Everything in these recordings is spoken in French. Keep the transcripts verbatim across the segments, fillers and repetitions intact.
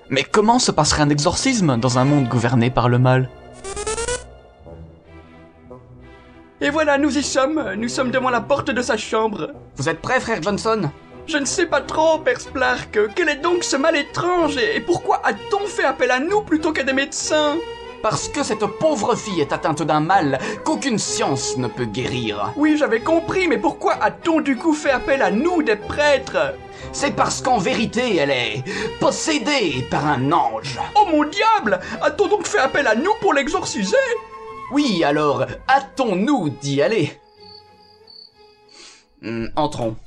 Mais comment se passerait un exorcisme dans un monde gouverné par le mal? Et voilà, nous y sommes. Nous sommes devant la porte de sa chambre. Vous êtes prêt, frère Johnson? Je ne sais pas trop, Père Splark. Quel est donc ce mal étrange et pourquoi a-t-on fait appel à nous plutôt qu'à des médecins? Parce que cette pauvre fille est atteinte d'un mal qu'aucune science ne peut guérir. Oui, j'avais compris, mais pourquoi a-t-on du coup fait appel à nous, des prêtres? C'est parce qu'en vérité, elle est possédée par un ange. Oh mon diable! A-t-on donc fait appel à nous pour l'exorciser? Oui, alors, hâtons-nous d'y aller. Hum, entrons.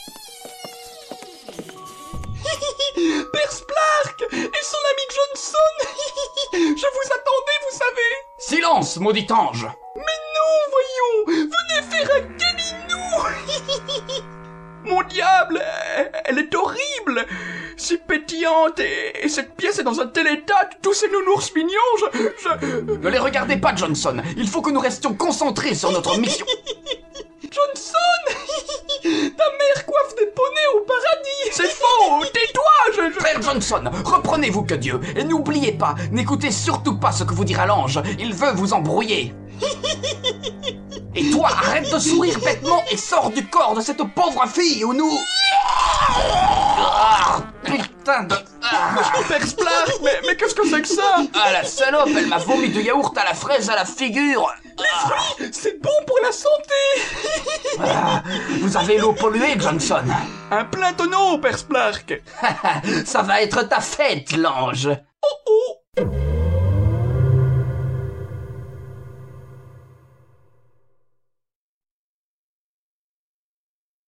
Père Splark et son ami Johnson. Je vous attendais, vous savez. Silence, maudit ange. Mais non, voyons. Venez faire un câlinou. Mon diable, elle est horrible. Si pétillante et, et cette pièce est dans un tel état, tous ces nounours mignons, je, je... Ne les regardez pas, Johnson. Il faut que nous restions concentrés sur notre mission. Johnson. Ta mère coiffe des poneys au paradis. C'est faux. Tais-toi. Je, je... Frère Johnson, reprenez-vous que Dieu. Et n'oubliez pas, n'écoutez surtout pas ce que vous dira l'ange. Il veut vous embrouiller. Et toi, arrête de sourire bêtement et sors du corps de cette pauvre fille ou nous... Ah, putain de... Ah. Père Splark, mais, mais qu'est-ce que c'est que ça? Ah, la salope, elle m'a vomi du yaourt à la fraise à la figure. Les fruits, c'est bon pour la santé. Ah, vous avez l'eau polluée, Johnson. Un plein tonneau, Père Splark. Ça va être ta fête, l'ange.